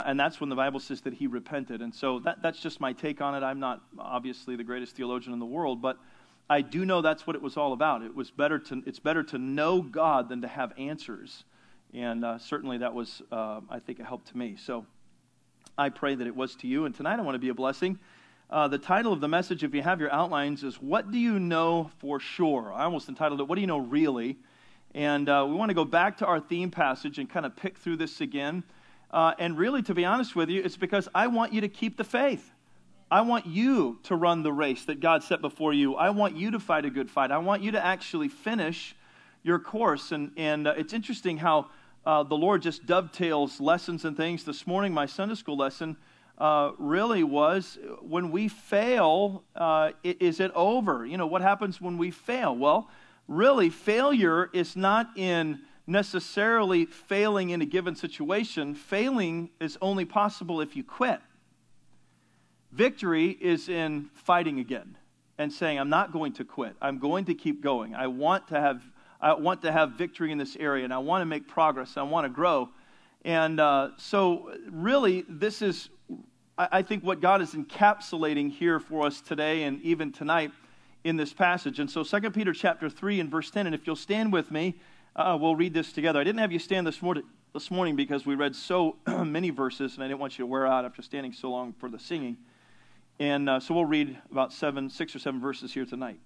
And that's when the Bible says that he repented. And so that's just my take on it. I'm not obviously the greatest theologian in the world, but I do know that's what it was all about. It's better to know God than to have answers. And certainly that was, I think, a help to me. So I pray that it was to you. And tonight I want to be a blessing. The title of the message, if you have your outlines, is What Do You Know For Sure? I almost entitled it, What Do You Know Really? And we want to go back to our theme passage and kind of pick through this again. And really, to be honest with you, it's because I want you to keep the faith. I want you to run the race that God set before you. I want you to fight a good fight. I want you to actually finish your course. And it's interesting how the Lord just dovetails lessons and things. This morning, my Sunday school lesson really was, when we fail, is it over? You know, what happens when we fail? Well, really, failure is not in necessarily failing in a given situation. Failing is only possible if you quit. Victory is in fighting again and saying, I'm not going to quit. I'm going to keep going. I want to have victory in this area, and I want to make progress. I want to grow. And so really, this is, I think, what God is encapsulating here for us today and even tonight in this passage. And so 2 Peter chapter 3 and verse 10, and if you'll stand with me, we'll read this together. I didn't have you stand this morning because we read so many verses, and I didn't want you to wear out after standing so long for the singing. And so we'll read about 6 or 7 verses here tonight.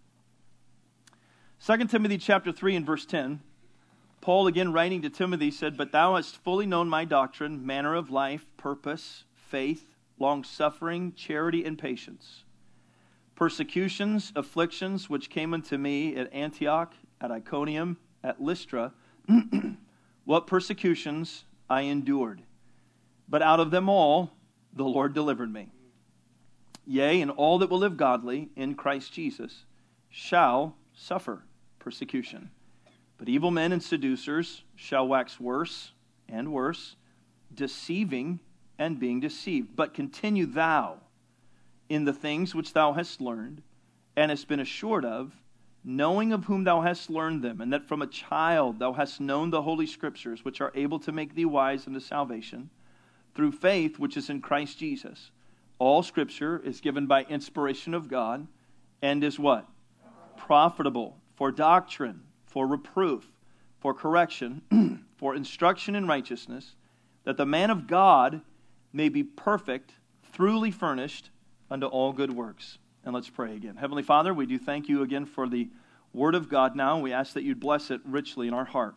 2 Timothy chapter 3 and verse 10, Paul again writing to Timothy said, But thou hast fully known my doctrine, manner of life, purpose, faith, long-suffering, charity, and patience. Persecutions, afflictions, which came unto me at Antioch, at Iconium, at Lystra, what persecutions I endured. But out of them all the Lord delivered me. Yea, and all that will live godly in Christ Jesus shall suffer persecution. But evil men and seducers shall wax worse and worse, deceiving and being deceived. But continue thou in the things which thou hast learned, and hast been assured of, knowing of whom thou hast learned them, and that from a child thou hast known the holy Scriptures, which are able to make thee wise unto salvation, through faith which is in Christ Jesus. All Scripture is given by inspiration of God, and is what? Profitable for doctrine, for reproof, for correction, for instruction in righteousness, that the man of God may be perfect, truly furnished unto all good works. And let's pray again. Heavenly Father, we do thank you again for the Word of God now. We ask that you'd bless it richly in our heart.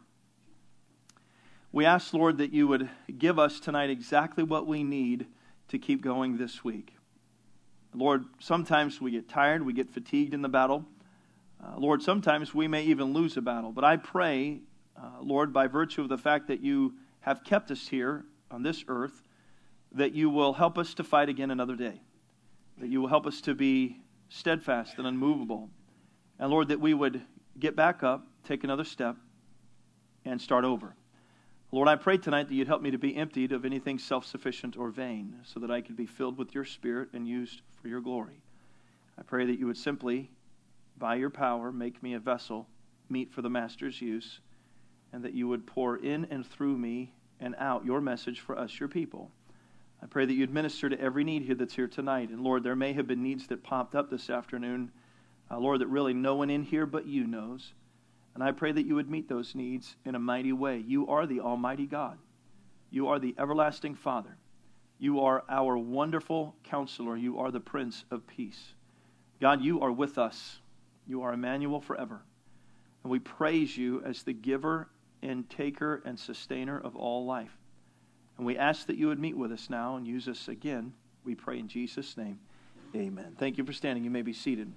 We ask, Lord, that you would give us tonight exactly what we need to keep going this week. Lord, sometimes we get tired, we get fatigued in the battle. Lord, sometimes we may even lose a battle. But I pray, Lord, by virtue of the fact that you have kept us here on this earth, that you will help us to fight again another day. That you will help us to be steadfast and unmovable. And Lord, that we would get back up, take another step, and start over. Lord, I pray tonight that you'd help me to be emptied of anything self-sufficient or vain, so that I could be filled with your Spirit and used for your glory. I pray that you would simply, by your power, make me a vessel meet for the Master's use, and that you would pour in and through me and out your message for us, your people. I pray that you'd minister to every need here that's here tonight. And Lord, there may have been needs that popped up this afternoon, Lord, that really no one in here but you knows. And I pray that you would meet those needs in a mighty way. You are the Almighty God. You are the everlasting Father. You are our wonderful Counselor. You are the Prince of Peace. God, you are with us. You are Emmanuel forever. And we praise you as the giver and taker and sustainer of all life. And we ask that you would meet with us now and use us again. We pray in Jesus' name. Amen. Thank you for standing. You may be seated.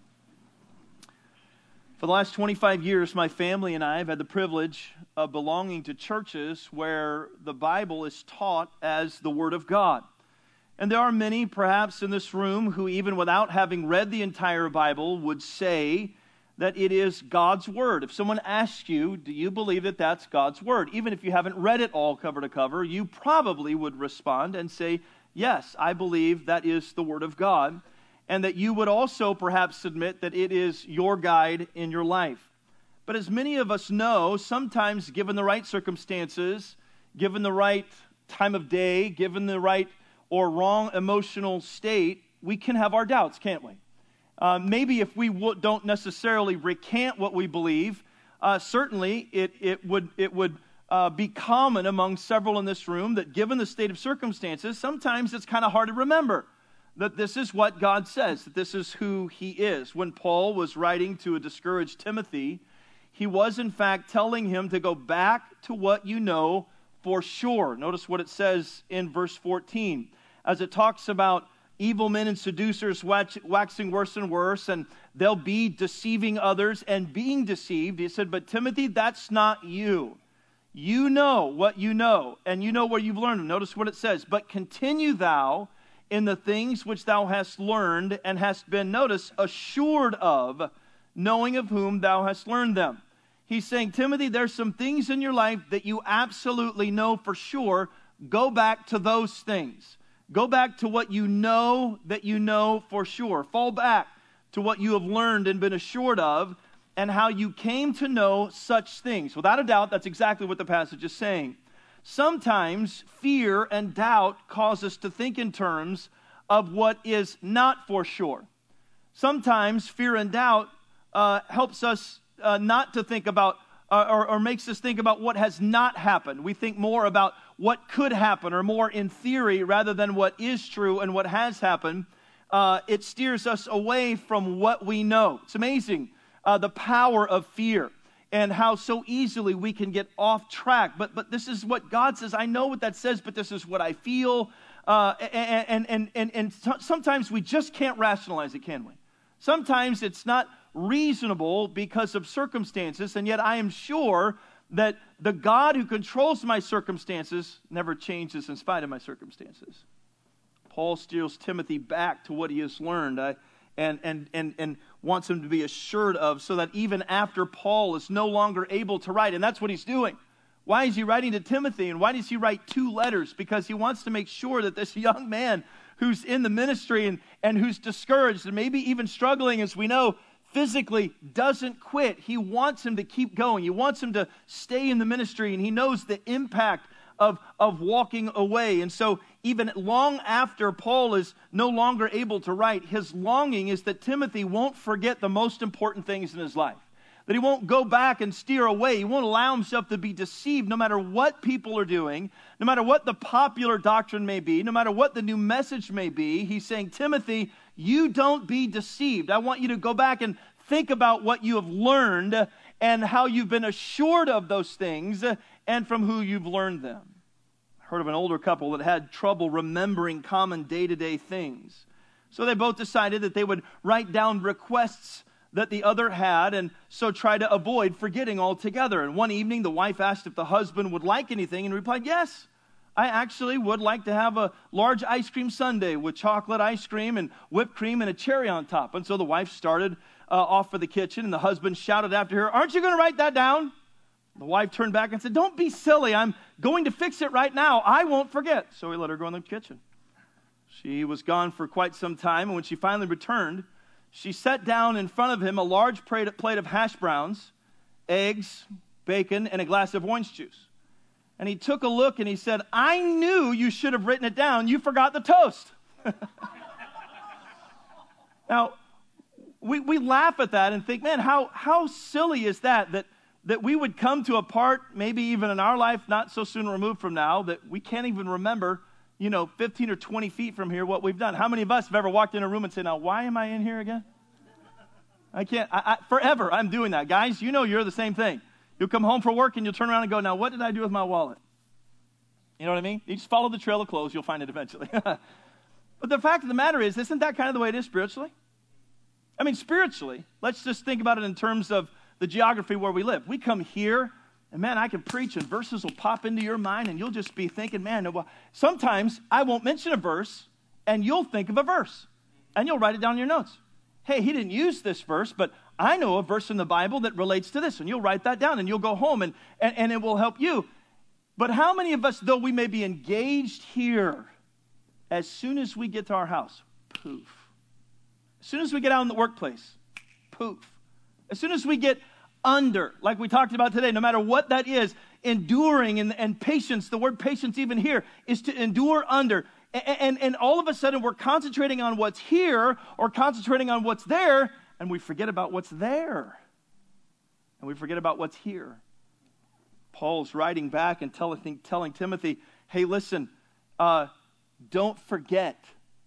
For the last 25 years, my family and I have had the privilege of belonging to churches where the Bible is taught as the Word of God. And there are many, perhaps in this room, who even without having read the entire Bible would say that it is God's Word. If someone asks you, do you believe that that's God's Word? Even if you haven't read it all cover to cover, you probably would respond and say, yes, I believe that is the Word of God. And that you would also perhaps admit that it is your guide in your life. But as many of us know, sometimes given the right circumstances, given the right time of day, given the right or wrong emotional state, we can have our doubts, can't we? Maybe if we don't necessarily recant what we believe, certainly it would be common among several in this room that given the state of circumstances, sometimes it's kind of hard to remember that this is what God says, that this is who he is. When Paul was writing to a discouraged Timothy, he was in fact telling him to go back to what you know for sure. Notice what it says in verse 14. As it talks about evil men and seducers waxing worse and worse, and they'll be deceiving others and being deceived. He said, but Timothy, that's not you. You know what you know, and you know where you've learned. Notice what it says. But continue thou in the things which thou hast learned and hast been, notice, assured of, knowing of whom thou hast learned them. He's saying, Timothy, there's some things in your life that you absolutely know for sure. Go back to those things. Go back to what you know that you know for sure. Fall back to what you have learned and been assured of and how you came to know such things. Without a doubt, that's exactly what the passage is saying. Sometimes fear and doubt cause us to think in terms of what is not for sure. Sometimes fear and doubt helps us not to think about or makes us think about what has not happened. We think more about what could happen or more in theory rather than what is true and what has happened. It steers us away from what we know. It's amazing the power of fear and how so easily we can get off track. But this is what God says. I know what that says, but this is what I feel. And sometimes we just can't rationalize it, can we? Sometimes it's not reasonable because of circumstances, and yet I am sure that the God who controls my circumstances never changes in spite of my circumstances. Paul steers Timothy back to what he has learned and wants him to be assured of, so that even after Paul is no longer able to write, and that's what he's doing. Why is he writing to Timothy, and why does he write 2 letters? Because he wants to make sure that this young man who's in the ministry and who's discouraged and maybe even struggling, as we know, physically doesn't quit. He wants him to keep going. He wants him to stay in the ministry, and he knows the impact of walking away. And so even long after Paul is no longer able to write, his longing is that Timothy won't forget the most important things in his life. That he won't go back and steer away. He won't allow himself to be deceived no matter what people are doing, no matter what the popular doctrine may be, no matter what the new message may be. He's saying, Timothy, you don't be deceived. I want you to go back and think about what you have learned and how you've been assured of those things and from who you've learned them. I heard of an older couple that had trouble remembering common day-to-day things. So they both decided that they would write down requests that the other had, and so try to avoid forgetting altogether. And one evening, the wife asked if the husband would like anything, and replied, yes, I actually would like to have a large ice cream sundae with chocolate ice cream and whipped cream and a cherry on top. And so the wife started off for the kitchen, and the husband shouted after her, aren't you going to write that down? The wife turned back and said, don't be silly. I'm going to fix it right now. I won't forget. So he let her go in the kitchen. She was gone for quite some time, and when she finally returned, she set down in front of him a large plate of hash browns, eggs, bacon, and a glass of orange juice. And he took a look and he said, I knew you should have written it down. You forgot the toast. Now, we laugh at that and think, man, how silly is that we would come to a part, maybe even in our life, not so soon removed from now, that we can't even remember 15 or 20 feet from here, what we've done. How many of us have ever walked in a room and said, now, why am I in here again? I can't. Forever, I'm doing that. Guys, you're the same thing. You'll come home from work and you'll turn around and go, now, what did I do with my wallet? You know what I mean? You just follow the trail of clothes. You'll find it eventually. But the fact of the matter is, isn't that kind of the way it is spiritually? I mean, spiritually, let's just think about it in terms of the geography where we live. We come here, and man, I can preach, and verses will pop into your mind, and you'll just be thinking, man, well, sometimes I won't mention a verse, and you'll think of a verse, and you'll write it down in your notes. Hey, he didn't use this verse, but I know a verse in the Bible that relates to this, and you'll write that down, and you'll go home, and it will help you. But how many of us, though we may be engaged here, as soon as we get to our house, poof. As soon as we get out in the workplace, poof. As soon as we get under, like we talked about today, no matter what that is, enduring and patience. The word patience even here is to endure under. And all of a sudden we're concentrating on what's here or concentrating on what's there, and we forget about what's there. And we forget about what's here. Paul's writing back and telling Timothy, hey, listen, don't forget.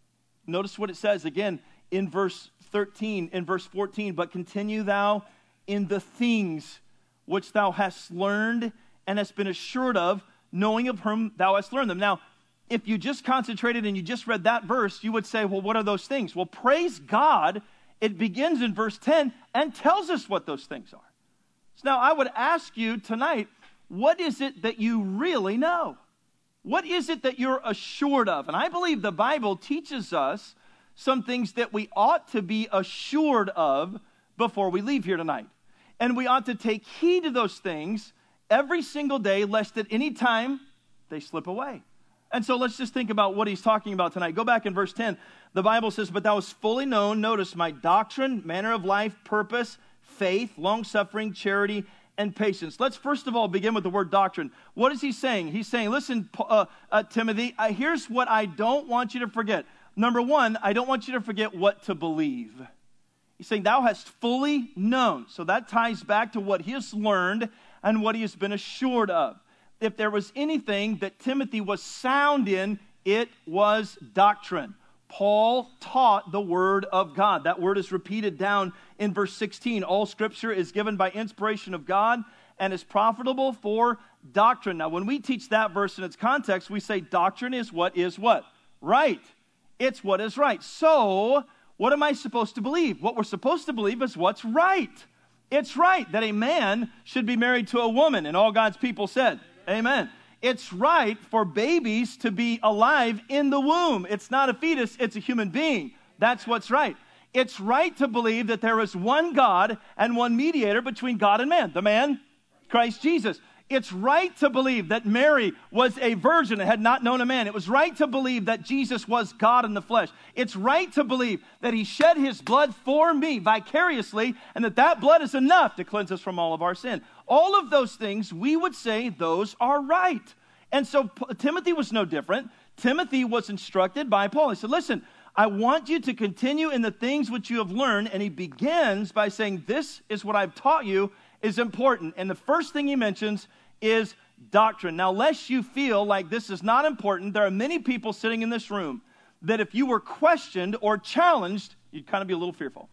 Notice what it says again in verse 13, in verse 14, but continue thou in the things which thou hast learned and hast been assured of, knowing of whom thou hast learned them. Now, if you just concentrated and you just read that verse, you would say, well, what are those things? Well, praise God, it begins in verse 10 and tells us what those things are. So now I would ask you tonight, what is it that you really know? What is it that you're assured of? And I believe the Bible teaches us some things that we ought to be assured of before we leave here tonight. And we ought to take heed to those things every single day, lest at any time they slip away. And so let's just think about what he's talking about tonight. Go back in verse 10. The Bible says, but thou hast fully known, notice, my doctrine, manner of life, purpose, faith, long-suffering, charity, and patience. Let's first of all begin with the word doctrine. What is he saying? He's saying, listen, Timothy, here's what I don't want you to forget. Number one, I don't want you to forget what to believe. He's saying, thou hast fully known. So that ties back to what he has learned and what he has been assured of. If there was anything that Timothy was sound in, it was doctrine. Paul taught the word of God. That word is repeated down in verse 16. All scripture is given by inspiration of God and is profitable for doctrine. Now, when we teach that verse in its context, we say doctrine is what is what? Right. It's what is right. So, what am I supposed to believe? What we're supposed to believe is what's right. It's right that a man should be married to a woman, and all God's people said, amen. It's right for babies to be alive in the womb. It's not a fetus, it's a human being. That's what's right. It's right to believe that there is one God and one mediator between God and man, the man, Christ Jesus. It's right to believe that Mary was a virgin and had not known a man. It was right to believe that Jesus was God in the flesh. It's right to believe that he shed his blood for me vicariously and that blood is enough to cleanse us from all of our sin. All of those things, we would say those are right. And so Timothy was no different. Timothy was instructed by Paul. He said, listen, I want you to continue in the things which you have learned. And he begins by saying, this is what I've taught you is important. And the first thing he mentions is doctrine. Now, lest you feel like this is not important, there are many people sitting in this room that if you were questioned or challenged, you'd kind of be a little fearful.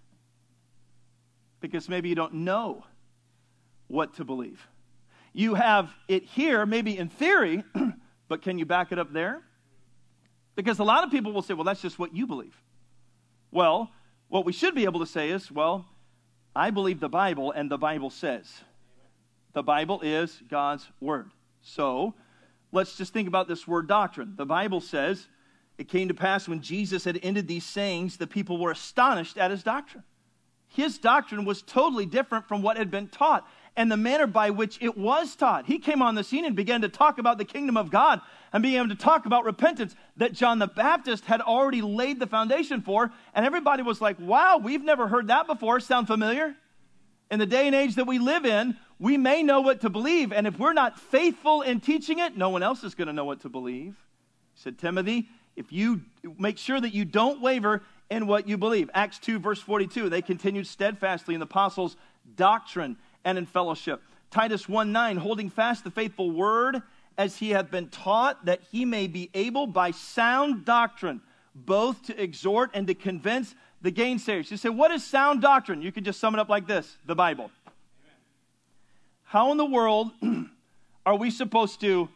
Because maybe you don't know what to believe. You have it here, maybe in theory, but can you back it up there? Because a lot of people will say, well, that's just what you believe. Well, what we should be able to say is, well, I believe the Bible, and the Bible says. The Bible is God's word. So, let's just think about this word doctrine. The Bible says, it came to pass when Jesus had ended these sayings, the people were astonished at his doctrine. His doctrine was totally different from what had been taught and the manner by which it was taught. He came on the scene and began to talk about the kingdom of God and began to talk about repentance that John the Baptist had already laid the foundation for. And everybody was like, wow, we've never heard that before. Sound familiar? In the day and age that we live in, we may know what to believe. And if we're not faithful in teaching it, no one else is going to know what to believe. He said, Timothy, if you make sure that you don't waver in what you believe. Acts 2, verse 42, they continued steadfastly in the apostles' doctrine and in fellowship. Titus 1:9, holding fast the faithful word as he hath been taught, that he may be able by sound doctrine both to exhort and to convince the gainsayers. You say, what is sound doctrine? You can just sum it up like this, the Bible. Amen. How in the world are we supposed to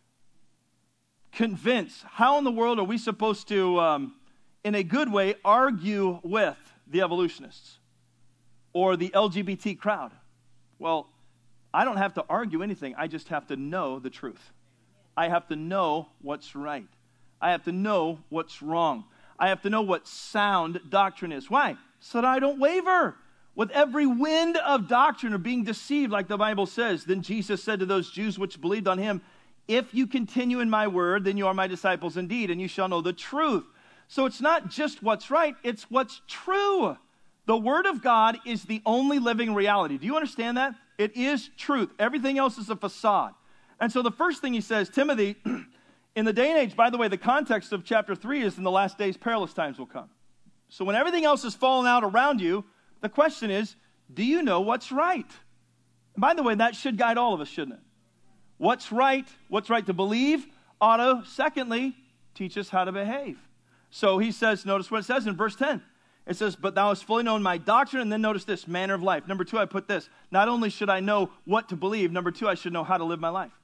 convince? How in the world are we supposed to, in a good way, argue with the evolutionists or the LGBT crowd? Well, I don't have to argue anything. I just have to know the truth. I have to know what's right. I have to know what's wrong. I have to know what sound doctrine is. Why? So that I don't waver. With every wind of doctrine or being deceived, like the Bible says, then Jesus said to those Jews which believed on him, if you continue in my word, then you are my disciples indeed, and you shall know the truth. So it's not just what's right, it's what's true. The word of God is the only living reality. Do you understand that? It is truth. Everything else is a facade. And so the first thing he says, Timothy, in the day and age, by the way, the context of chapter 3 is in the last days, perilous times will come. So when everything else is falling out around you, the question is, do you know what's right? And by the way, that should guide all of us, shouldn't it? What's right to believe, ought to, secondly, teach us how to behave. So he says, notice what it says in verse 10. It says, but thou hast fully known my doctrine, and then notice this, manner of life. Number 2, I put this. Not only should I know what to believe, number 2, I should know how to live my life.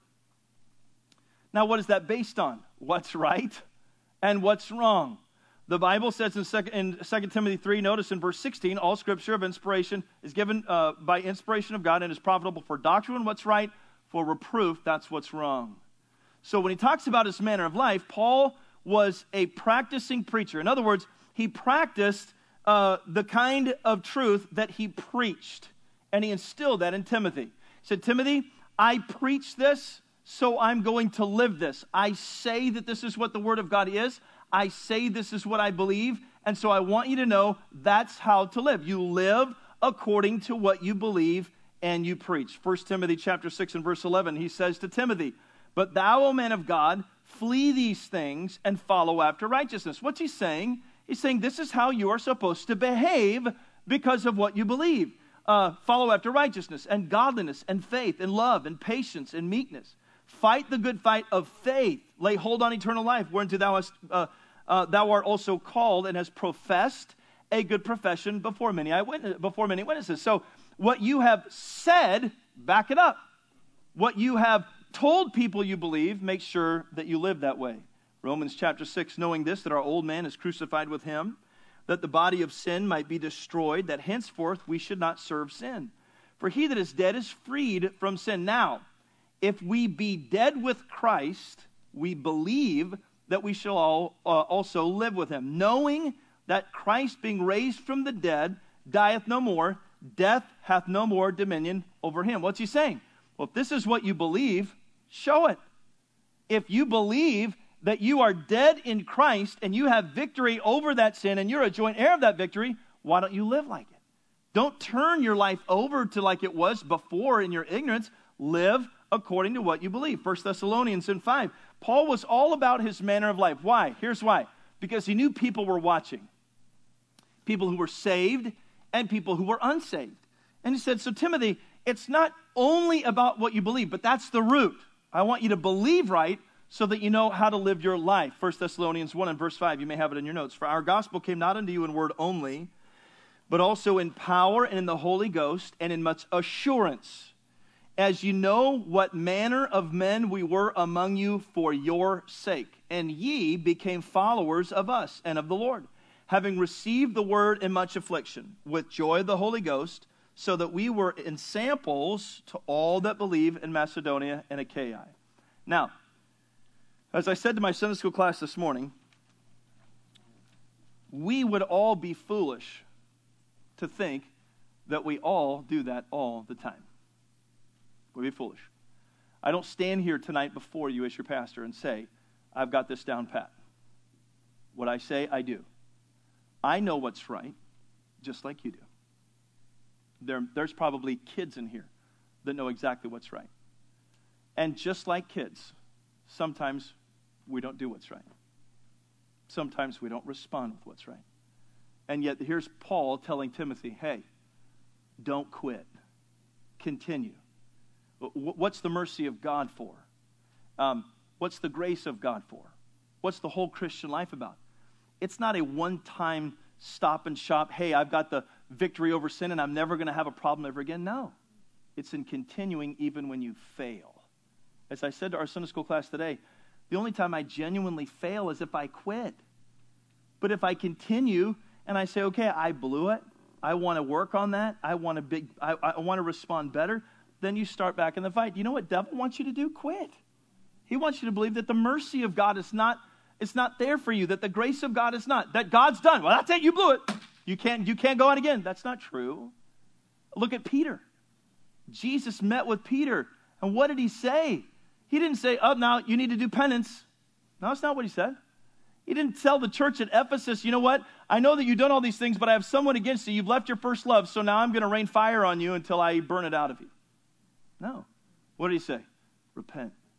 Now, what is that based on? What's right and what's wrong? The Bible says in 2 Timothy 3, notice in verse 16, all scripture of inspiration is given by inspiration of God and is profitable for doctrine, what's right, for reproof, that's what's wrong. So when he talks about his manner of life, Paul was a practicing preacher. In other words, he practiced the kind of truth that he preached, and he instilled that in Timothy. He said, Timothy, I preach this, so I'm going to live this. I say that this is what the Word of God is. I say this is what I believe, and so I want you to know that's how to live. You live according to what you believe and you preach. 1 Timothy chapter 6 and verse 11, he says to Timothy, but thou, O man of God, flee these things and follow after righteousness. What's he saying? He's saying this is how you are supposed to behave because of what you believe. Follow after righteousness and godliness and faith and love and patience and meekness. Fight the good fight of faith. Lay hold on eternal life, whereunto thou art also called and hast professed a good profession before many witnesses. So what you have said, back it up. What you have told people you believe, make sure that you live that way. Romans chapter 6, knowing this, that our old man is crucified with him, that the body of sin might be destroyed, that henceforth we should not serve sin. For he that is dead is freed from sin. Now, if we be dead with Christ, we believe that we shall all also live with him, knowing that Christ, being raised from the dead, dieth no more, death hath no more dominion over him. What's he saying? Well, if this is what you believe, show it. If you believe that you are dead in Christ and you have victory over that sin and you're a joint heir of that victory, why don't you live like it? Don't turn your life over to like it was before in your ignorance. Live according to what you believe. 1 Thessalonians 5. Paul was all about his manner of life. Why? Here's why. Because he knew people were watching. People who were saved and people who were unsaved. And he said, so Timothy, it's not only about what you believe, but that's the root. I want you to believe right so that you know how to live your life. 1 Thessalonians 1 and verse 5, you may have it in your notes. For our gospel came not unto you in word only, but also in power and in the Holy Ghost and in much assurance, as you know what manner of men we were among you for your sake. And ye became followers of us and of the Lord, having received the word in much affliction, with joy of the Holy Ghost, so that we were ensamples to all that believe in Macedonia and Achaia. Now, as I said to my Sunday school class this morning, we would all be foolish to think that we all do that all the time. We'd be foolish. I don't stand here tonight before you as your pastor and say, I've got this down pat. What I say, I do. I know what's right, just like you do. There's probably kids in here that know exactly what's right. And just like kids, sometimes we don't do what's right. Sometimes we don't respond with what's right. And yet here's Paul telling Timothy, hey, don't quit. Continue. What's the mercy of God for? What's the grace of God for? What's the whole Christian life about? It's not a one-time stop and shop, hey, I've got the victory over sin and I'm never going to have a problem ever again. No. It's in continuing even when you fail. As I said to our Sunday school class today, the only time I genuinely fail is if I quit. But if I continue and I say, okay, I blew it, I want to work on that, I want to respond better, then you start back in the fight. You know what devil wants you to do? Quit. He wants you to believe that the mercy of God is not there for you, that the grace of God is not, that God's done. Well, that's it, you blew it. You can't go on again. That's not true. Look at Peter. Jesus met with Peter, and what did he say? He didn't say, oh, now you need to do penance. No, that's not what he said. He didn't tell the church at Ephesus, you know what? I know that you've done all these things, but I have someone against you. You've left your first love, so now I'm going to rain fire on you until I burn it out of you. No. What did he say? Repent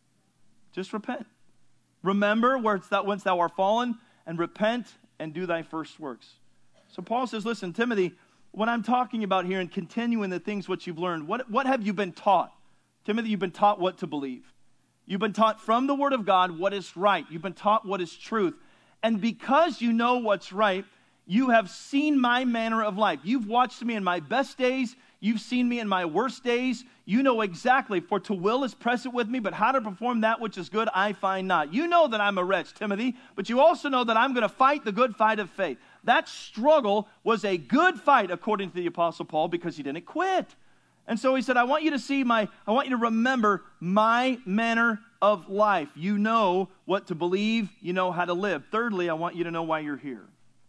Just repent. Remember whence thou art fallen, and repent and do thy first works. So Paul says, listen, Timothy, what I'm talking about here and continuing the things which you've learned, what have you been taught? Timothy, you've been taught what to believe. You've been taught from the Word of God what is right. You've been taught what is truth. And because you know what's right, you have seen my manner of life. You've watched me in my best days. You've seen me in my worst days. You know exactly, for to will is present with me, but how to perform that which is good I find not. You know that I'm a wretch, Timothy, but you also know that I'm going to fight the good fight of faith. That struggle was a good fight, according to the Apostle Paul, because he didn't quit. And so he said, I want you to remember my manner of life. You know what to believe. You know how to live. Thirdly, I want you to know why you're here.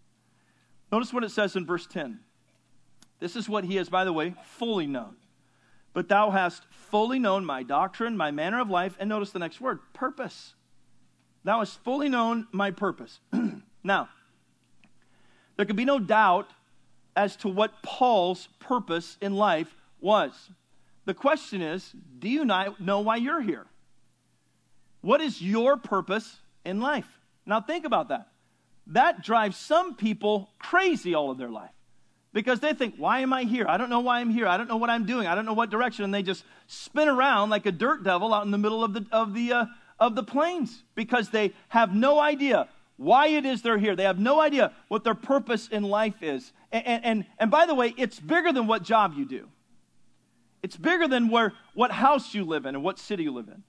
Notice what it says in verse 10. This is what he has, by the way, fully known. But thou hast fully known my doctrine, my manner of life, and notice the next word, purpose. Thou hast fully known my purpose. Now, there can be no doubt as to what Paul's purpose in life was. The question is, do you not know why you're here? What is your purpose in life? Now think about that. That drives some people crazy all of their life. Because they think, why am I here? I don't know why I'm here. I don't know what I'm doing. I don't know what direction. And they just spin around like a dirt devil out in the middle of the plains. Because they have no idea why it is they're here. They have no idea what their purpose in life is. And by the way, it's bigger than what job you do. It's bigger than what house you live in and what city you live in.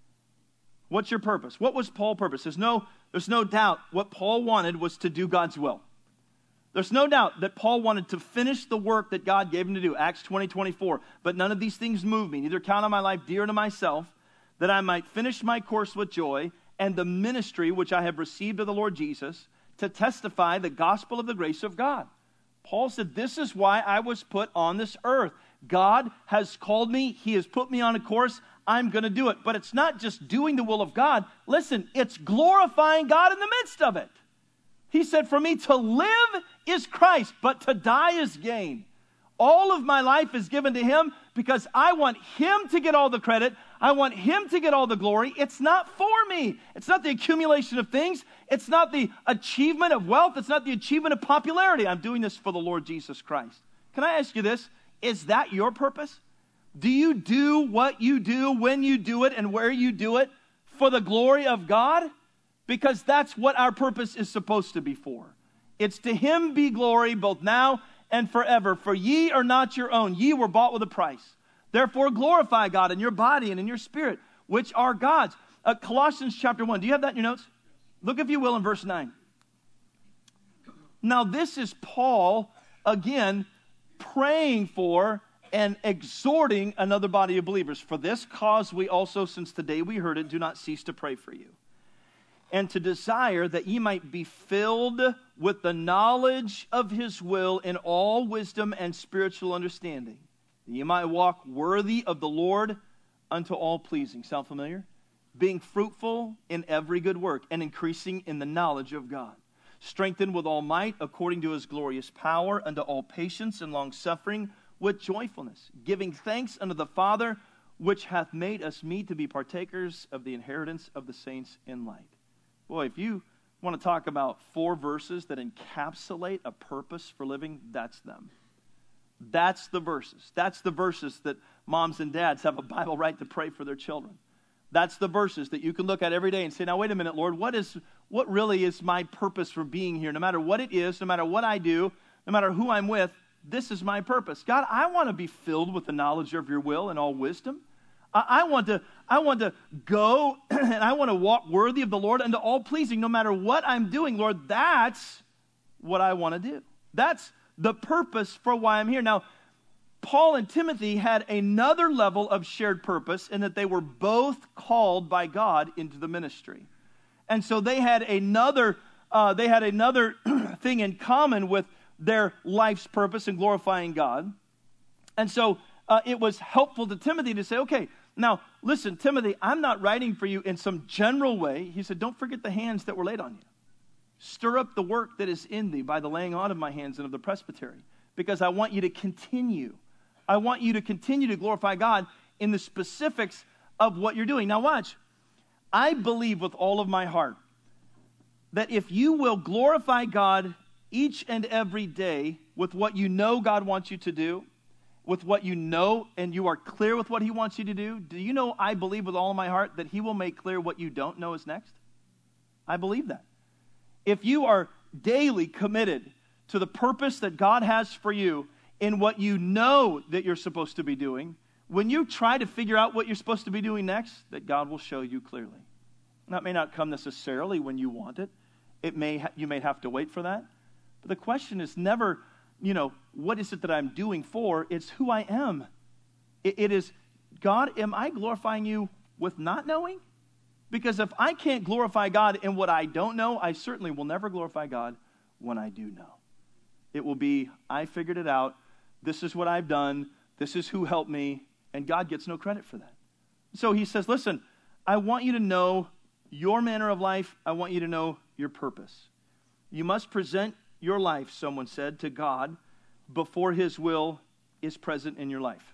What's your purpose? What was Paul's purpose? There's no doubt what Paul wanted was to do God's will. There's no doubt that Paul wanted to finish the work that God gave him to do, Acts 20:24. But none of these things move me, neither count on my life dear to myself, that I might finish my course with joy, and the ministry which I have received of the Lord Jesus, to testify the gospel of the grace of God. Paul said, this is why I was put on this earth. God has called me. He has put me on a course. I'm going to do it. But it's not just doing the will of God. Listen, it's glorifying God in the midst of it. He said, for me to live is Christ, but to die is gain. All of my life is given to Him because I want Him to get all the credit. I want Him to get all the glory. It's not for me. It's not the accumulation of things. It's not the achievement of wealth. It's not the achievement of popularity. I'm doing this for the Lord Jesus Christ. Can I ask you this? Is that your purpose? Do you do what you do, when you do it, and where you do it for the glory of God? Because that's what our purpose is supposed to be for. It's to Him be glory both now and forever. For ye are not your own. Ye were bought with a price. Therefore glorify God in your body and in your spirit, which are God's. Colossians chapter 1. Do you have that in your notes? Look, if you will, in verse 9. Now this is Paul, again, praying for and exhorting another body of believers. For this cause we also, since the day we heard it, do not cease to pray for you, and to desire that ye might be filled with the knowledge of His will in all wisdom and spiritual understanding, that ye might walk worthy of the Lord unto all pleasing. Sound familiar? Being fruitful in every good work and increasing in the knowledge of God, strengthened with all might according to His glorious power unto all patience and long-suffering with joyfulness, giving thanks unto the Father, which hath made us meet to be partakers of the inheritance of the saints in light. Boy, if you want to talk about 4 verses that encapsulate a purpose for living, that's them. That's the verses. That's the verses that moms and dads have a Bible right to pray for their children. That's the verses that you can look at every day and say, now wait a minute, Lord, what really is my purpose for being here? No matter what it is, no matter what I do, no matter who I'm with, this is my purpose. God, I want to be filled with the knowledge of your will and all wisdom. I want to go and I want to walk worthy of the Lord unto all pleasing, no matter what I'm doing, Lord. That's what I want to do. That's the purpose for why I'm here. Now, Paul and Timothy had another level of shared purpose in that they were both called by God into the ministry. And so they had another thing in common with their life's purpose in glorifying God. And so it was helpful to Timothy to say, okay, now listen, Timothy, I'm not writing for you in some general way. He said, don't forget the hands that were laid on you. Stir up the work that is in thee by the laying on of my hands and of the presbytery, because I want you to continue. I want you to continue to glorify God in the specifics of what you're doing. Now watch. I believe with all of my heart that if you will glorify God each and every day with what you know God wants you to do, with what you know, and you are clear with what he wants you to do you know I believe with all of my heart that he will make clear what you don't know is next? I believe that. If you are daily committed to the purpose that God has for you in what you know that you're supposed to be doing, when you try to figure out what you're supposed to be doing next, that God will show you clearly. That may not come necessarily when you want it. You may have to wait for that. But the question is never, what is it that I'm doing for? It's who I am. It is, God, am I glorifying you with not knowing? Because if I can't glorify God in what I don't know, I certainly will never glorify God when I do know. It will be, I figured it out. This is what I've done. This is who helped me. And God gets no credit for that. So he says, listen, I want you to know your manner of life. I want you to know your purpose. You must present your life, someone said, to God before his will is present in your life.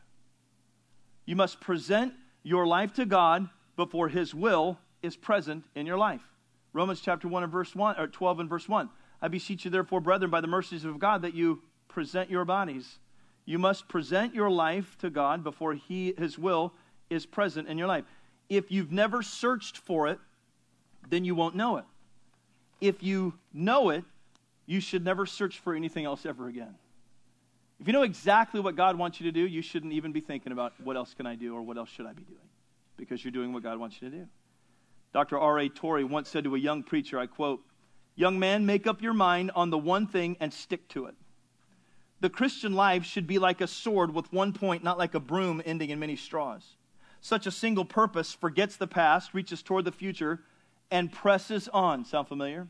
You must present your life to God before his will is present in your life. Romans chapter 1 and verse 1, or 12 and verse 1. I beseech you therefore, brethren, by the mercies of God, that you present your bodies. You must present your life to God before his will is present in your life. If you've never searched for it, then you won't know it. If you know it, you should never search for anything else ever again. If you know exactly what God wants you to do, you shouldn't even be thinking about what else can I do or what else should I be doing, because you're doing what God wants you to do. Dr. R.A. Torrey once said to a young preacher, I quote, "Young man, make up your mind on the one thing and stick to it. The Christian life should be like a sword with one point, not like a broom ending in many straws. Such a single purpose forgets the past, reaches toward the future, and presses on." Sound familiar?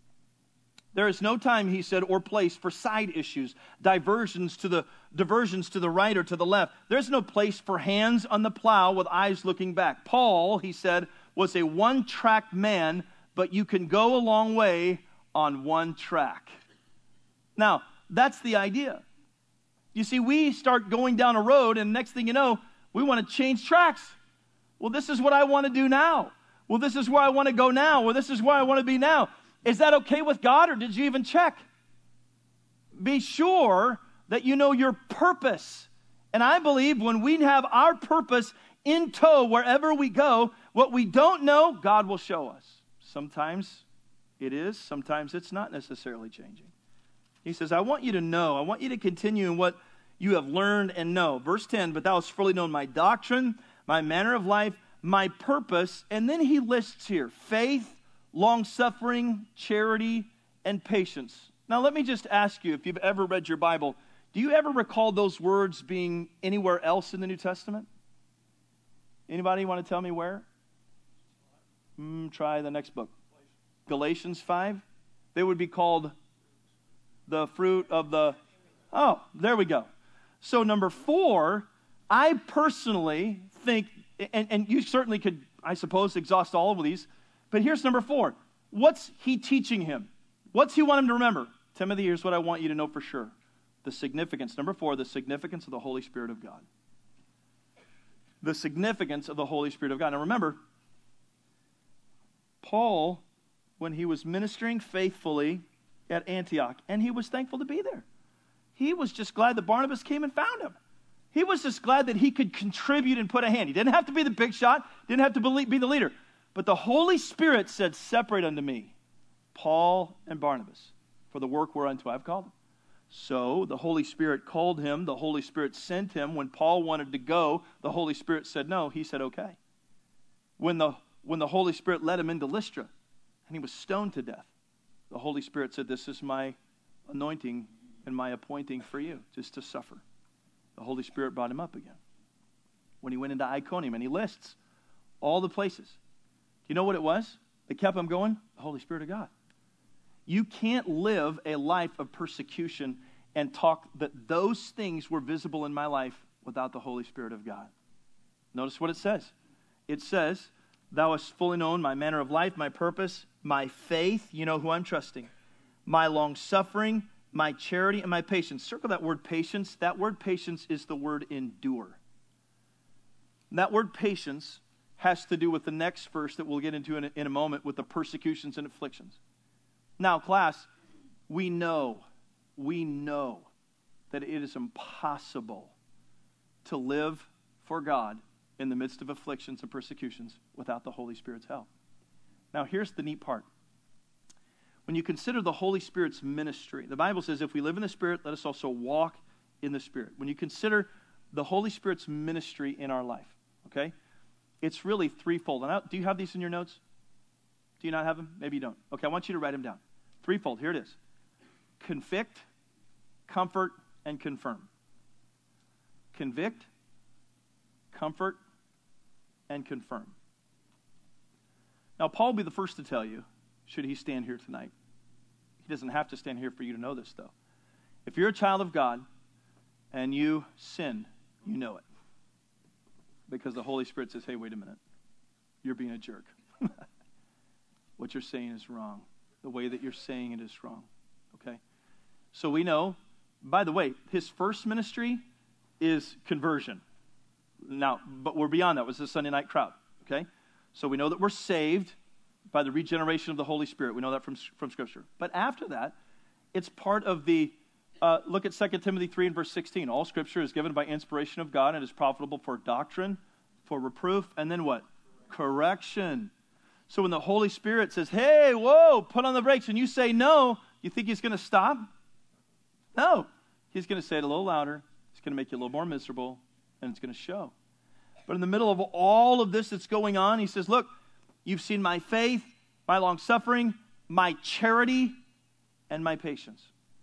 There is no time, he said, or place for side issues, diversions to the right or to the left. There's no place for hands on the plow with eyes looking back. Paul, he said, was a one-track man, but you can go a long way on one track. Now, that's the idea. You see, we start going down a road, and next thing you know, we want to change tracks. Well, this is what I want to do now. Well, this is where I want to go now. Well, this is where I want to be now. Is that okay with God, or did you even check? Be sure that you know your purpose. And I believe when we have our purpose in tow wherever we go, what we don't know, God will show us. Sometimes it is, sometimes it's not necessarily changing. He says, I want you to know, I want you to continue in what you have learned and know. Verse 10, but thou hast fully known my doctrine, my manner of life, my purpose. And then he lists here faith, long-suffering, charity, and patience. Now let me just ask you, if you've ever read your Bible, do you ever recall those words being anywhere else in the New Testament? Anybody want to tell me where? Try the next book. Galatians 5. They would be called the fruit of the... Oh, there we go. So number 4, I personally think, and you certainly could, I suppose, exhaust all of these, but here's number 4. What's he teaching him? What's he want him to remember? Timothy, here's what I want you to know for sure. The significance. Number 4, the significance of the Holy Spirit of God. The significance of the Holy Spirit of God. Now remember, Paul, when he was ministering faithfully at Antioch, and he was thankful to be there. He was just glad that Barnabas came and found him. He was just glad that he could contribute and put a hand. He didn't have to be the big shot, didn't have to be the leader. But the Holy Spirit said, separate unto me Paul and Barnabas for the work whereunto I've called them. So the Holy Spirit called him. The Holy Spirit sent him. When Paul wanted to go, the Holy Spirit said no. He said okay. When the Holy Spirit led him into Lystra and he was stoned to death, the Holy Spirit said, this is my anointing and my appointing for you, just to suffer. The Holy Spirit brought him up again. When he went into Iconium, and he lists all the places. You know what it was that kept him going? The Holy Spirit of God. You can't live a life of persecution and talk that those things were visible in my life without the Holy Spirit of God. Notice what it says. It says, thou hast fully known my manner of life, my purpose, my faith, you know who I'm trusting, my long-suffering, my charity, and my patience. Circle that word patience. That word patience is the word endure. And that word patience has to do with the next verse that we'll get into in a moment with the persecutions and afflictions. Now, class, we know that it is impossible to live for God in the midst of afflictions and persecutions without the Holy Spirit's help. Now, here's the neat part. When you consider the Holy Spirit's ministry, the Bible says, if we live in the Spirit, let us also walk in the Spirit. When you consider the Holy Spirit's ministry in our life, okay, it's really threefold. And do you have these in your notes? Do you not have them? Maybe you don't. Okay, I want you to write them down. Threefold. Here it is. Convict, comfort, and confirm. Convict, comfort, and confirm. Now, Paul will be the first to tell you, should he stand here tonight. He doesn't have to stand here for you to know this, though. If you're a child of God and you sin, you know it. Because the Holy Spirit says, hey, wait a minute. You're being a jerk. What you're saying is wrong. The way that you're saying it is wrong. Okay? So we know, by the way, his first ministry is conversion. Now, but we're beyond that. It was the Sunday night crowd. Okay? So we know that we're saved by the regeneration of the Holy Spirit. We know that from Scripture. But after that, it's part of the, look at 2 Timothy 3 and verse 16. All Scripture is given by inspiration of God and is profitable for doctrine, for reproof, and then what? Correction. So when the Holy Spirit says, hey, whoa, put on the brakes, and you say no, you think he's going to stop? No. He's going to say it a little louder. It's going to make you a little more miserable, and it's going to show. But in the middle of all of this that's going on, he says, look, you've seen my faith, my long-suffering, my charity, and my patience.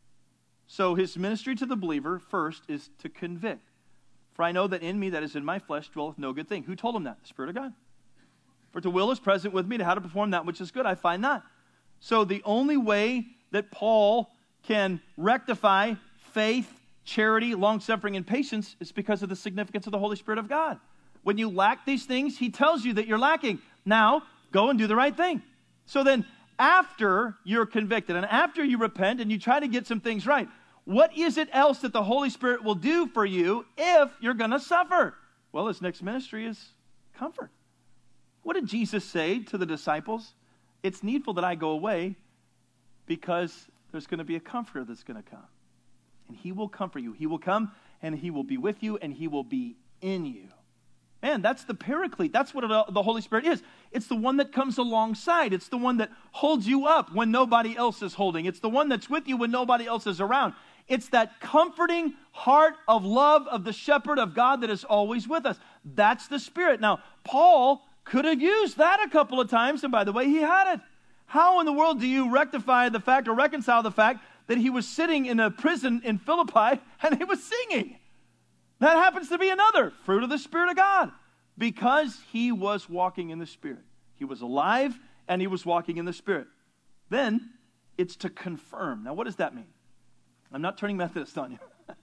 So his ministry to the believer first is to convict. For I know that in me, that is in my flesh, dwelleth no good thing. Who told him that? The Spirit of God. For to will is present with me to how to perform that which is good. I find not. So the only way that Paul can rectify faith, charity, long-suffering, and patience is because of the significance of the Holy Spirit of God. When you lack these things, he tells you that you're lacking. Now, go and do the right thing. So then, after you're convicted and after you repent and you try to get some things right, what is it else that the Holy Spirit will do for you if you're going to suffer? Well, his next ministry is comfort. What did Jesus say to the disciples? It's needful that I go away because there's going to be a comforter that's going to come. And he will comfort you. He will come and he will be with you and he will be in you. Man, that's the paraclete. That's what the Holy Spirit is. It's the one that comes alongside. It's the one that holds you up when nobody else is holding. It's the one that's with you when nobody else is around. It's that comforting heart of love of the shepherd of God that is always with us. That's the Spirit. Now, Paul could have used that a couple of times, and by the way, he had it. How in the world do you rectify the fact or reconcile the fact that he was sitting in a prison in Philippi and he was singing? That happens to be another fruit of the Spirit of God because he was walking in the Spirit. He was alive and he was walking in the Spirit. Then it's to confirm. Now, what does that mean? I'm not turning Methodist on you.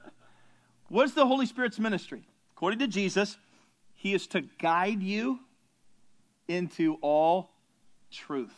What is the Holy Spirit's ministry? According to Jesus, he is to guide you into all truth.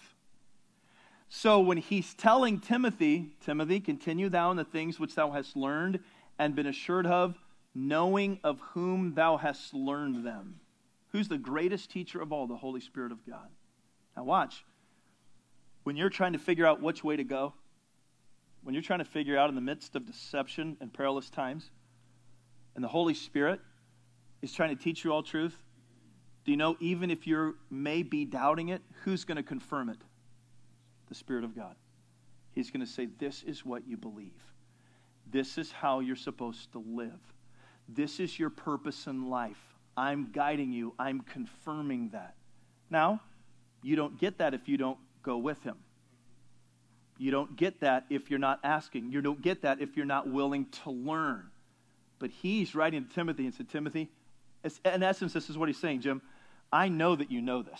So when he's telling Timothy, continue thou in the things which thou hast learned and been assured of, knowing of whom thou hast learned them. Who's the greatest teacher of all? The Holy Spirit of God. Now watch. When you're trying to figure out which way to go, when you're trying to figure out in the midst of deception and perilous times, and the Holy Spirit is trying to teach you all truth, do you know even if you may be doubting it, who's going to confirm it? The Spirit of God. He's going to say, this is what you believe. This is how you're supposed to live. This is your purpose in life. I'm guiding you. I'm confirming that. Now, you don't get that if you don't go with him. You don't get that if you're not asking. You don't get that if you're not willing to learn. But he's writing to Timothy and said, Timothy, in essence, this is what he's saying, Jim. I know that you know this.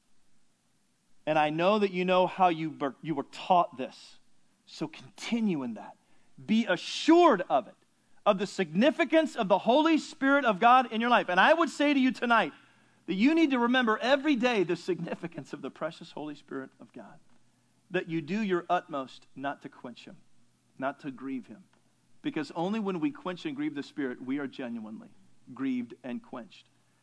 And I know that you know how you were taught this. So continue in that. Be assured of it, of the significance of the Holy Spirit of God in your life. And I would say to you tonight that you need to remember every day the significance of the precious Holy Spirit of God. That you do your utmost not to quench him, not to grieve him. Because only when we quench and grieve the Spirit, we are genuinely grieved and quenched.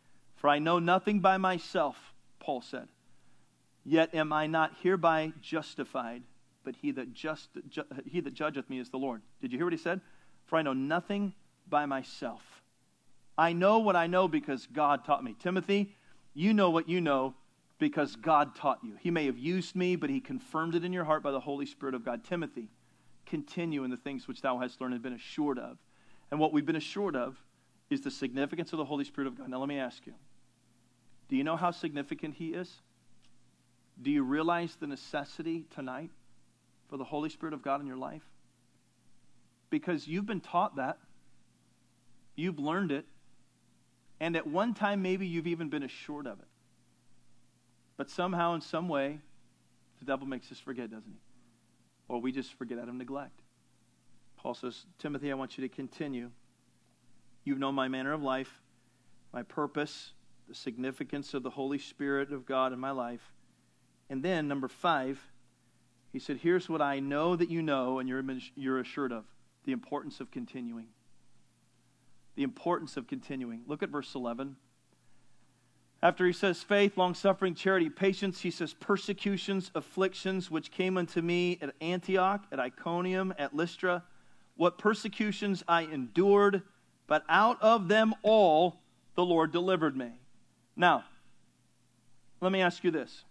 For I know nothing by myself, Paul said. Yet am I not hereby justified, but he that judgeth me is the Lord. Did you hear what he said? For I know nothing by myself. I know what I know because God taught me. Timothy, you know what you know because God taught you. He may have used me, but he confirmed it in your heart by the Holy Spirit of God. Timothy, continue in the things which thou hast learned and been assured of. And what we've been assured of is the significance of the Holy Spirit of God. Now let me ask you, do you know how significant he is? Do you realize the necessity tonight for the Holy Spirit of God in your life? Because you've been taught that. You've learned it. And at one time, maybe you've even been assured of it. But somehow, in some way, the devil makes us forget, doesn't he? Or we just forget out of neglect. Paul says, Timothy, I want you to continue. You've known my manner of life, my purpose, the significance of the Holy Spirit of God in my life. And then, number 5, he said, here's what I know that you know and you're assured of. The importance of continuing. The importance of continuing. Look at verse 11. After he says faith, long-suffering, charity, patience, he says persecutions, afflictions, which came unto me at Antioch, at Iconium, at Lystra. What persecutions I endured, but out of them all the Lord delivered me. Now, let me ask you this.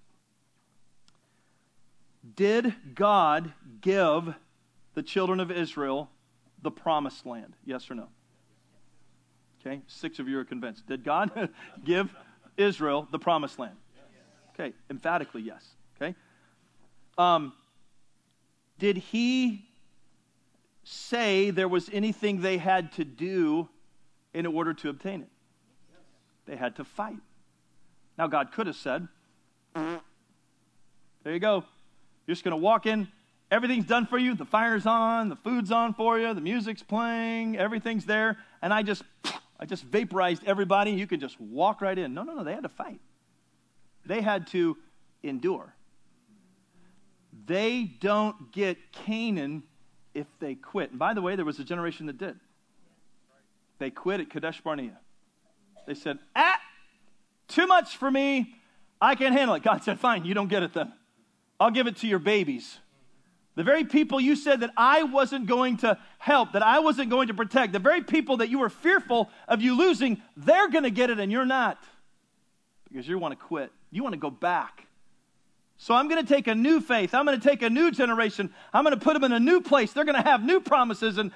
Did God give the children of Israel the promised land? Yes or no? Okay, 6 of you are convinced. Did God give Israel the promised land? Okay, emphatically yes. Okay. Did he say there was anything they had to do in order to obtain it? They had to fight. Now God could have said, there you go. You're just going to walk in. Everything's done for you. The fire's on. The food's on for you. The music's playing. Everything's there. And I just vaporized everybody. You could just walk right in. No. They had to fight. They had to endure. They don't get Canaan if they quit. And by the way, there was a generation that did. They quit at Kadesh Barnea. They said, too much for me. I can't handle it. God said, fine, you don't get it then. I'll give it to your babies. The very people you said that I wasn't going to help, that I wasn't going to protect, the very people that you were fearful of you losing, they're going to get it and you're not. Because you want to quit. You want to go back. So I'm going to take a new faith. I'm going to take a new generation. I'm going to put them in a new place. They're going to have new promises and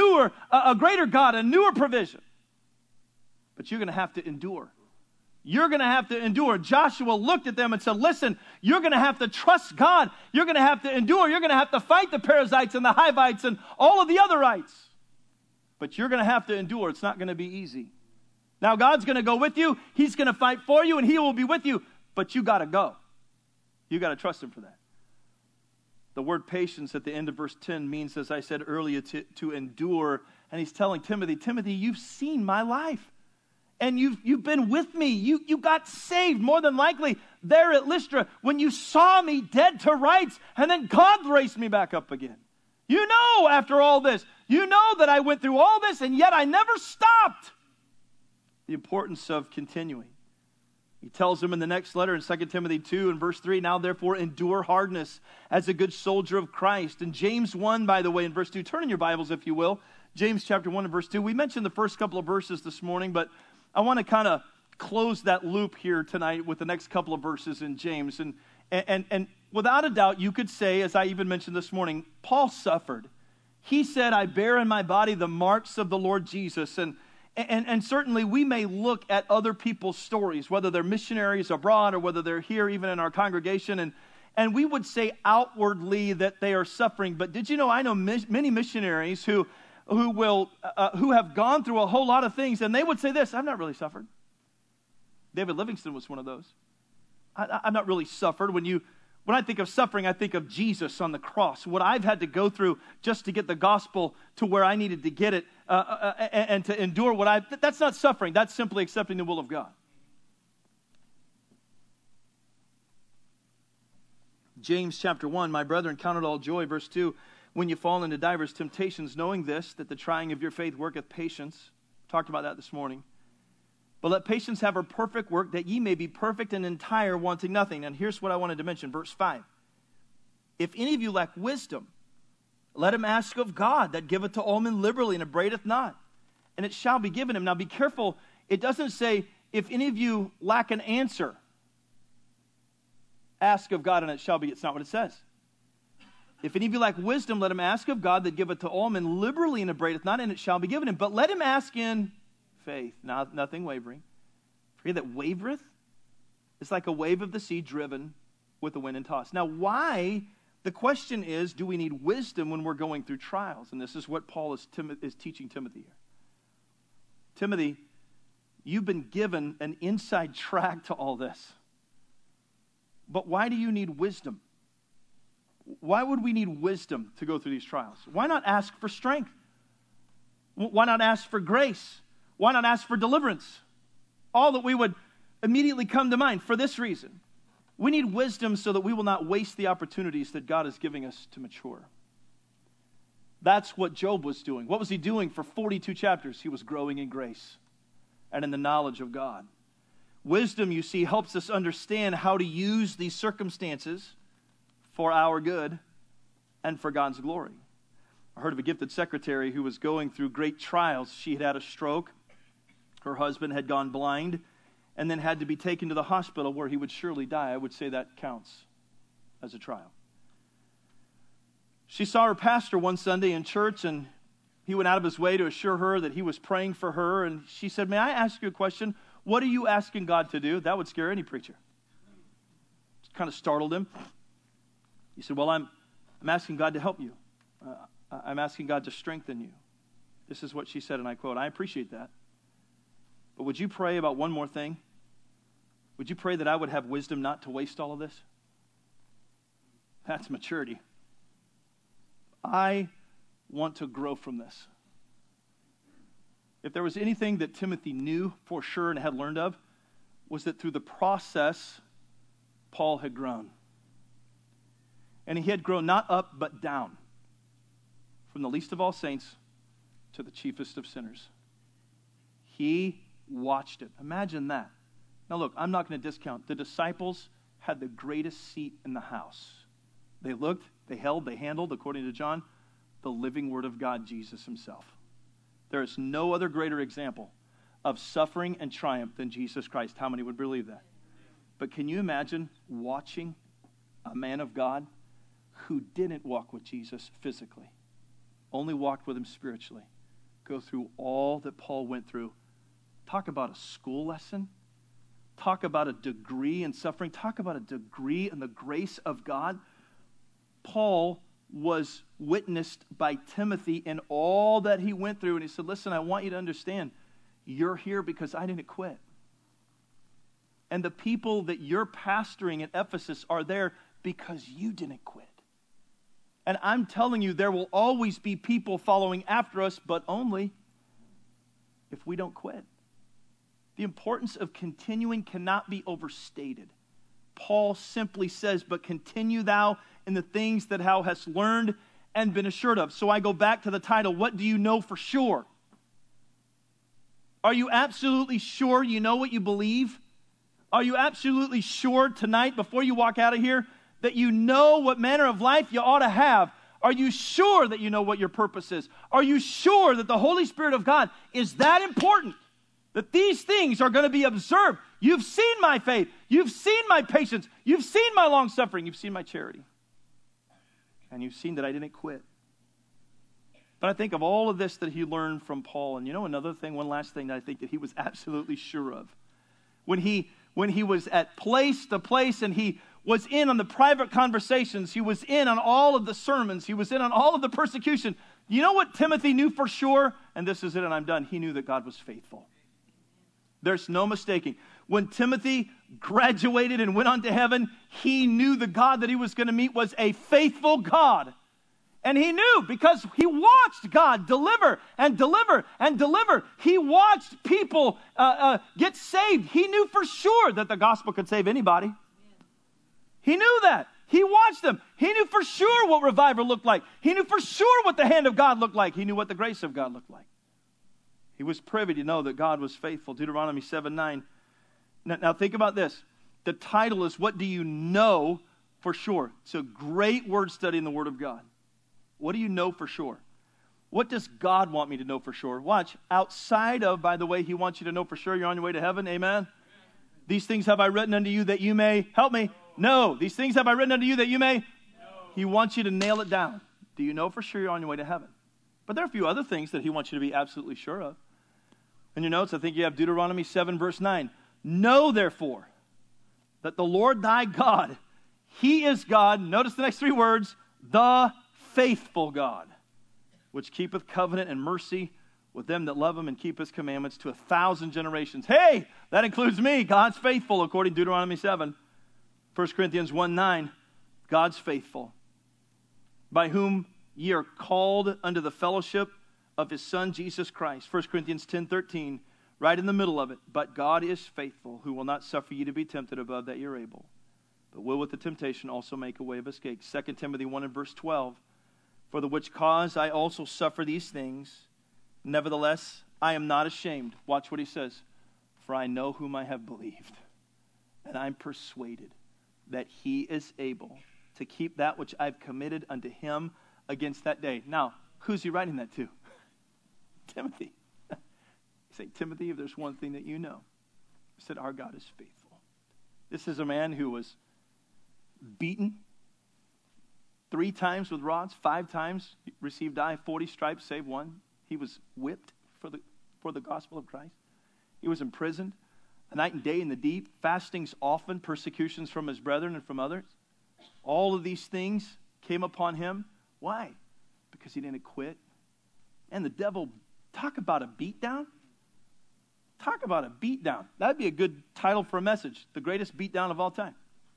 a greater God, a newer provision. But you're going to have to endure. You're going to have to endure. Joshua looked at them and said, listen, you're going to have to trust God. You're going to have to endure. You're going to have to fight the Perizzites and the Hivites and all of the otherites. But you're going to have to endure. It's not going to be easy. Now, God's going to go with you. He's going to fight for you, and he will be with you. But you got to go. You got to trust him for that. The word patience at the end of verse 10 means, as I said earlier, to endure. And he's telling Timothy, you've seen my life. And you've been with me. You got saved, more than likely, there at Lystra, when you saw me dead to rights, and then God raised me back up again. You know, after all this, you know that I went through all this, and yet I never stopped. The importance of continuing. He tells them in the next letter in 2 Timothy 2 and verse 3, now therefore endure hardness as a good soldier of Christ. And James 1, by the way, in verse 2, turn in your Bibles if you will. James chapter 1 and verse 2. We mentioned the first couple of verses this morning, but I want to kind of close that loop here tonight with the next couple of verses in James. And without a doubt, you could say, as I even mentioned this morning, Paul suffered. He said, I bear in my body the marks of the Lord Jesus. And certainly we may look at other people's stories, whether they're missionaries abroad or whether they're here even in our congregation, and we would say outwardly that they are suffering. But did you know, I know many missionaries who have gone through a whole lot of things, and they would say this, I've not really suffered. David Livingston was one of those. I've not really suffered. When I think of suffering, I think of Jesus on the cross, what I've had to go through just to get the gospel to where I needed to get it, and to endure that's not suffering. That's simply accepting the will of God. James chapter 1, my brethren, count it all joy, verse 2, when you fall into divers temptations, knowing this, that the trying of your faith worketh patience. Talked about that this morning. But let patience have her perfect work, that ye may be perfect and entire, wanting nothing. And here's what I wanted to mention, verse 5. If any of you lack wisdom, let him ask of God, that giveth to all men liberally, and upbraideth not, and it shall be given him. Now be careful, it doesn't say, if any of you lack an answer, ask of God, and it shall be. It's not what it says. If any of you lack wisdom, let him ask of God, that giveth to all men liberally, and upbraideth not, and it shall be given him. But let him ask in faith, nothing wavering. For he that wavereth is like a wave of the sea driven with the wind and tossed. Now, why? The question is, do we need wisdom when we're going through trials? And this is what Paul is teaching Timothy here. Timothy, you've been given an inside track to all this. But why do you need wisdom? Why would we need wisdom to go through these trials? Why not ask for strength? Why not ask for grace? Why not ask for deliverance? All that we would immediately come to mind for this reason. We need wisdom so that we will not waste the opportunities that God is giving us to mature. That's what Job was doing. What was he doing for 42 chapters? He was growing in grace and in the knowledge of God. Wisdom, you see, helps us understand how to use these circumstances for our good and for God's glory. I heard of a gifted secretary who was going through great trials. She had had a stroke. Her husband had gone blind and then had to be taken to the hospital where he would surely die. I would say that counts as a trial. She saw her pastor one Sunday in church, and he went out of his way to assure her that he was praying for her. And she said, may I ask you a question? What are you asking God to do? That would scare any preacher. It kind of startled him. He said, well, I'm asking God to help you. I'm asking God to strengthen you. This is what she said, and I quote, I appreciate that. But would you pray about one more thing? Would you pray that I would have wisdom not to waste all of this? That's maturity. I want to grow from this. If there was anything that Timothy knew for sure and had learned of, was that through the process, Paul had grown. And he had grown not up but down, from the least of all saints to the chiefest of sinners. He watched it. Imagine that. Now look, I'm not going to discount. The disciples had the greatest seat in the house. They looked, they held, they handled, according to John, the living word of God, Jesus himself. There is no other greater example of suffering and triumph than Jesus Christ. How many would believe that? But can you imagine watching a man of God who didn't walk with Jesus physically, only walked with him spiritually, go through all that Paul went through? Talk about a school lesson. Talk about a degree in suffering. Talk about a degree in the grace of God. Paul was witnessed by Timothy in all that he went through. And he said, listen, I want you to understand, you're here because I didn't quit. And the people that you're pastoring at Ephesus are there because you didn't quit. And I'm telling you, there will always be people following after us, but only if we don't quit. The importance of continuing cannot be overstated. Paul simply says, but continue thou in the things that thou hast learned and been assured of. So I go back to the title, what do you know for sure? Are you absolutely sure you know what you believe? Are you absolutely sure tonight, before you walk out of here, that you know what manner of life you ought to have? Are you sure that you know what your purpose is? Are you sure that the Holy Spirit of God is that important? That these things are going to be observed. You've seen my faith. You've seen my patience. You've seen my long suffering. You've seen my charity. And you've seen that I didn't quit. But I think of all of this that he learned from Paul. And you know another thing, one last thing that I think that he was absolutely sure of. When he was at place to place and he was in on the private conversations, he was in on all of the sermons, he was in on all of the persecution. You know what Timothy knew for sure? And this is it and I'm done. He knew that God was faithful. There's no mistaking. When Timothy graduated and went on to heaven, he knew the God that he was going to meet was a faithful God. And he knew because he watched God deliver and deliver and deliver. He watched people get saved. He knew for sure that the gospel could save anybody. He knew that. He watched them. He knew for sure what revival looked like. He knew for sure what the hand of God looked like. He knew what the grace of God looked like. He was privy to know that God was faithful. Deuteronomy 7:9. Now think about this. The title is, what do you know for sure? It's a great word study in the Word of God. What do you know for sure? What does God want me to know for sure? Watch. Outside of, by the way, He wants you to know for sure you're on your way to heaven. Amen? These things have I written unto you that you may, help me. No. These things have I written unto you that you may. No. He wants you to nail it down. Do you know for sure you're on your way to heaven? But there are a few other things that He wants you to be absolutely sure of. In your notes, I think you have Deuteronomy 7, verse 9. Know, therefore, that the Lord thy God, He is God. Notice the next three words. The faithful God, which keepeth covenant and mercy with them that love Him and keep His commandments to 1,000 generations. Hey, that includes me. God's faithful, according to Deuteronomy 7. 1 Corinthians 1:9. God's faithful, by whom ye are called unto the fellowship of His Son, Jesus Christ. 1 Corinthians 10:13, right in the middle of it. But God is faithful, who will not suffer you to be tempted above that you're able, but will with the temptation also make a way of escape. 2 Timothy 1 and verse 12, for the which cause I also suffer these things. Nevertheless, I am not ashamed. Watch what he says. For I know whom I have believed, and I'm persuaded that He is able to keep that which I've committed unto Him against that day. Now, who's he writing that to? Timothy. Say, Timothy, if there's one thing that you know, he said, our God is faithful. This is a man who was beaten 3 times with rods, 5 times received 40 stripes, save 1. He was whipped for the gospel of Christ. He was imprisoned a night and day in the deep, fastings often, persecutions from his brethren and from others. All of these things came upon him. Why? Because he didn't quit. And the devil, talk about a beatdown. Talk about a beatdown. That'd be a good title for a message. The greatest beatdown of all time.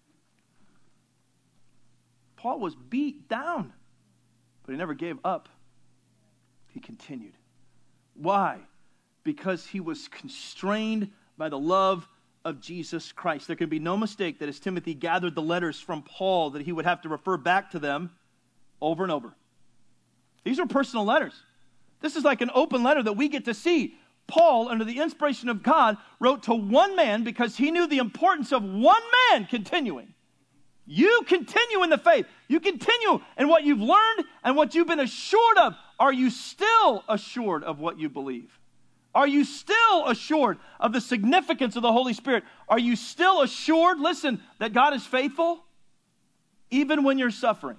Paul was beat down, but he never gave up. He continued. Why? Because he was constrained by the love of Jesus Christ. There can be no mistake that as Timothy gathered the letters from Paul, that he would have to refer back to them over and over. These are personal letters. This is like an open letter that we get to see. Paul, under the inspiration of God, wrote to one man because he knew the importance of one man continuing. You continue in the faith. You continue in what you've learned and what you've been assured of. Are you still assured of what you believe? Are you still assured of the significance of the Holy Spirit? Are you still assured, listen, that God is faithful even when you're suffering?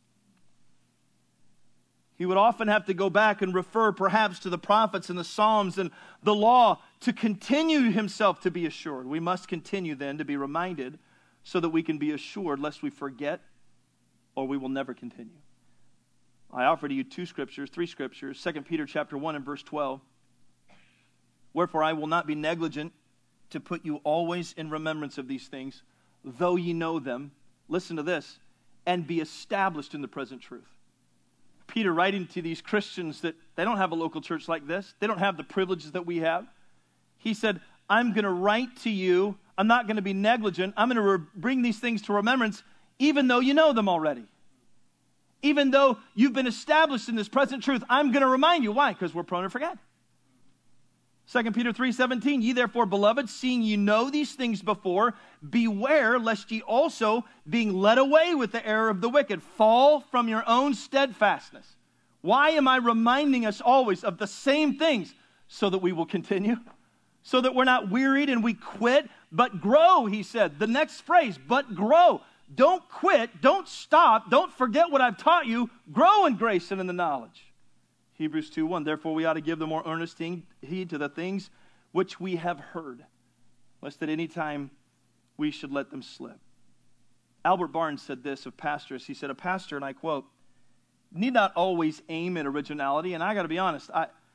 He would often have to go back and refer perhaps to the prophets and the Psalms and the law to continue himself to be assured. We must continue then to be reminded so that we can be assured lest we forget or we will never continue. I offer to you 3 scriptures. 2 Peter chapter 1 and verse 12. Wherefore I will not be negligent to put you always in remembrance of these things, though ye know them. Listen to this. And be established in the present truth. Peter writing to these Christians that they don't have a local church like this. They don't have the privileges that we have. He said, I'm going to write to you. I'm not going to be negligent. I'm going to bring these things to remembrance, even though you know them already. Even though you've been established in this present truth, I'm going to remind you. Why? Because we're prone to forget. 2 Peter 3:17, ye therefore, beloved, seeing ye know these things before, beware lest ye also, being led away with the error of the wicked, fall from your own steadfastness. Why am I reminding us always of the same things? So that we will continue. So that we're not wearied and we quit, but grow, he said. The next phrase, but grow. Don't quit, don't stop, don't forget what I've taught you. Grow in grace and in the knowledge. Hebrews 2:1, therefore we ought to give the more earnest heed to the things which we have heard, lest at any time we should let them slip. Albert Barnes said this of pastors. He said, a pastor, and I quote, need not always aim at originality. And I got to be honest,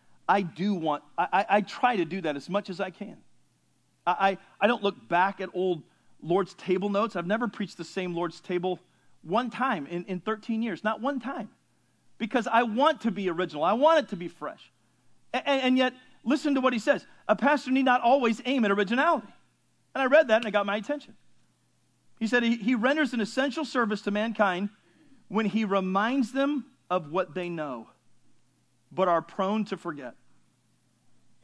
I try to do that as much as I can. I don't look back at old Lord's table notes. I've never preached the same Lord's table one time in 13 years, not one time. Because I want to be original. I want it to be fresh. And yet, listen to what he says. A pastor need not always aim at originality. And I read that and it got my attention. He said he renders an essential service to mankind when he reminds them of what they know, but are prone to forget.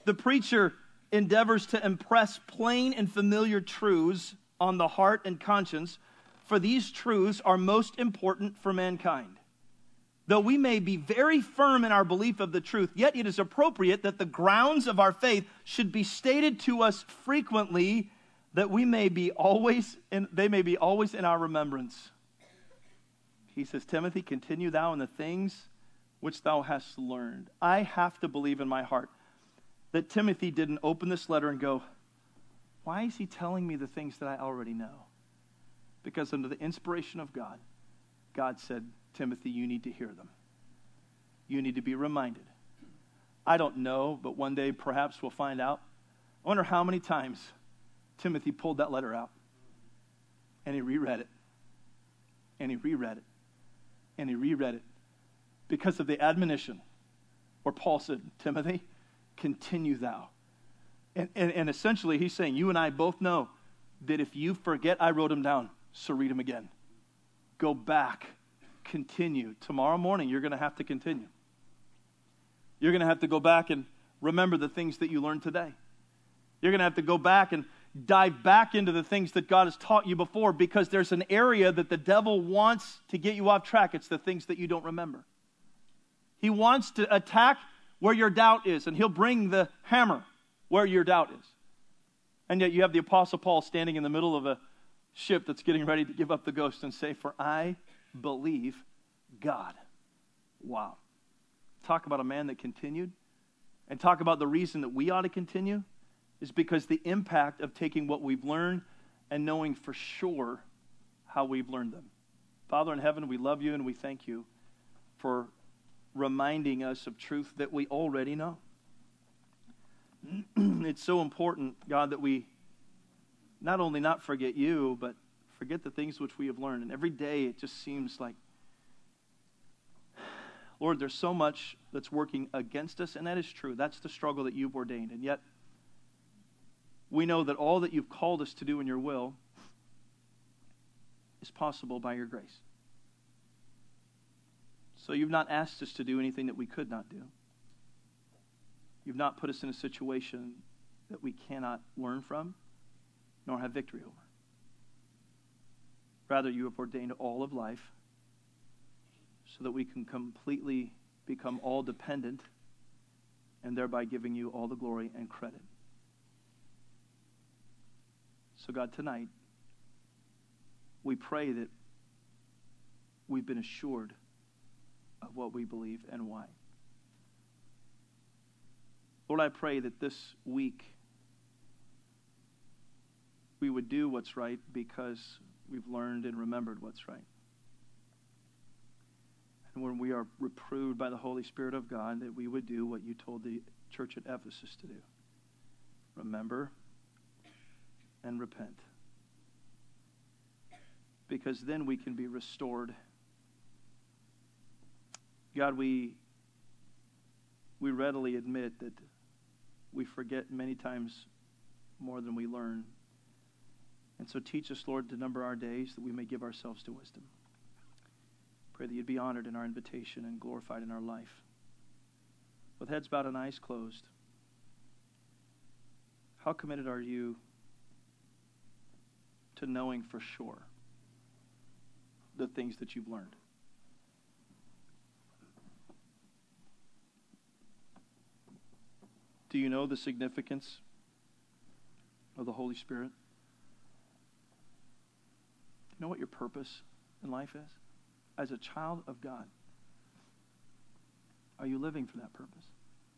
The preacher endeavors to impress plain and familiar truths on the heart and conscience, for these truths are most important for mankind. Though we may be very firm in our belief of the truth, yet it is appropriate that the grounds of our faith should be stated to us frequently, that they may be always in our remembrance. He says, Timothy, continue thou in the things which thou hast learned. I have to believe in my heart that Timothy didn't open this letter and go, why is he telling me the things that I already know? Because under the inspiration of God, God said, Timothy, you need to hear them. You need to be reminded. I don't know, but one day perhaps we'll find out. I wonder how many times Timothy pulled that letter out and he reread it and he reread it and he reread it because of the admonition where Paul said, Timothy, continue thou. And essentially he's saying, you and I both know that if you forget, I wrote them down, so read them again. Go back, continue. Tomorrow morning you're going to have to continue. You're going to have to go back and remember the things that you learned today. You're going to have to go back and dive back into the things that God has taught you before, because there's an area that the devil wants to get you off track. It's the things that you don't remember. He wants to attack where your doubt is, and he'll bring the hammer where your doubt is. And yet you have the Apostle Paul standing in the middle of a ship that's getting ready to give up the ghost and say, for I believe God. Wow. Talk about a man that continued, and talk about the reason that we ought to continue is because the impact of taking what we've learned and knowing for sure how we've learned them. Father in heaven, we love you and we thank you for reminding us of truth that we already know. It's so important, God, that we not only not forget you, but forget the things which we have learned. And every day it just seems like, Lord, there's so much that's working against us, and that is true. That's the struggle that you've ordained. And yet, we know that all that you've called us to do in your will is possible by your grace. So you've not asked us to do anything that we could not do. You've not put us in a situation that we cannot learn from, nor have victory over. Rather, you have ordained all of life so that we can completely become all dependent, and thereby giving you all the glory and credit. So God, tonight, we pray that we've been assured of what we believe and why. Lord, I pray that this week we would do what's right because we've learned and remembered what's right. And when we are reproved by the Holy Spirit of God, that we would do what you told the church at Ephesus to do. Remember and repent. Because then we can be restored. God, we readily admit that we forget many times more than we learn. And so teach us, Lord, to number our days that we may give ourselves to wisdom. Pray that you'd be honored in our invitation and glorified in our life. With heads bowed and eyes closed, how committed are you to knowing for sure the things that you've learned? Do you know the significance of the Holy Spirit? Do you know what your purpose in life is? As a child of God, are you living for that purpose?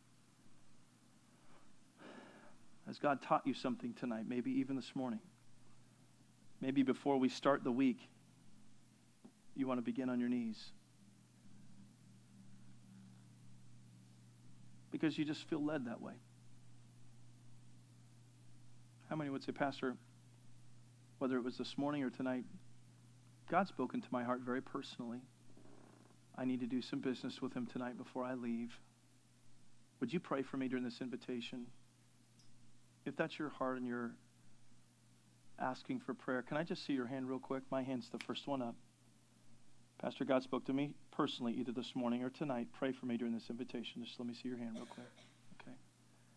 Has God taught you something tonight, maybe even this morning? Maybe before we start the week, you want to begin on your knees. Because you just feel led that way. How many would say, Pastor, whether it was this morning or tonight, God's spoken to my heart very personally. I need to do some business with him tonight before I leave. Would you pray for me during this invitation? If that's your heart and you're asking for prayer, can I just see your hand real quick? My hand's the first one up. Pastor, God spoke to me personally either this morning or tonight. Pray for me during this invitation. Just let me see your hand real quick. Okay.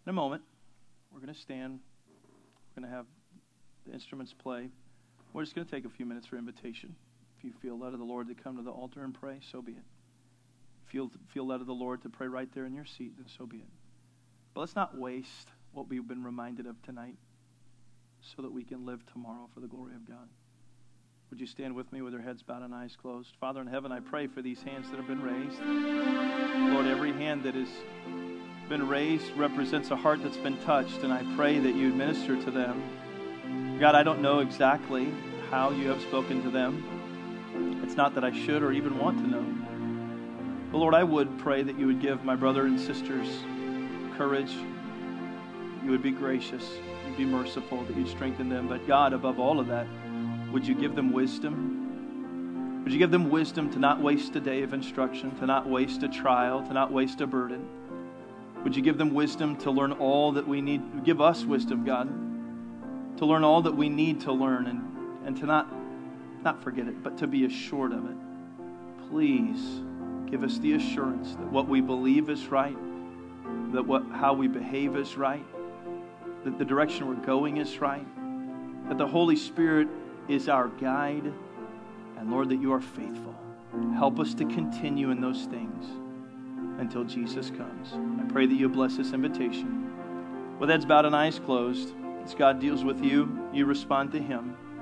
In a moment, we're going to stand. We're going to have the instruments play. We're just going to take a few minutes for invitation. If you feel led of the Lord to come to the altar and pray, so be it. If you feel led of the Lord to pray right there in your seat, then so be it. But let's not waste what we've been reminded of tonight so that we can live tomorrow for the glory of God. Would you stand with me with your heads bowed and eyes closed? Father in heaven, I pray for these hands that have been raised. Lord, every hand that has been raised represents a heart that's been touched, and I pray that you minister to them. God, I don't know exactly how you have spoken to them. It's not that I should or even want to know. But Lord, I would pray that you would give my brother and sisters courage. You would be gracious. You'd be merciful, that you'd strengthen them. But God, above all of that, would you give them wisdom? Would you give them wisdom to not waste a day of instruction, to not waste a trial, to not waste a burden? Would you give them wisdom to learn all that we need? Give us wisdom, God, to learn all that we need to learn and to not forget it, but to be assured of it. Please give us the assurance that what we believe is right, that how we behave is right, that the direction we're going is right, that the Holy Spirit is our guide, and Lord, that you are faithful. Help us to continue in those things until Jesus comes. I pray that you bless this invitation. With heads bowed and eyes closed, as God deals with you, you respond to him.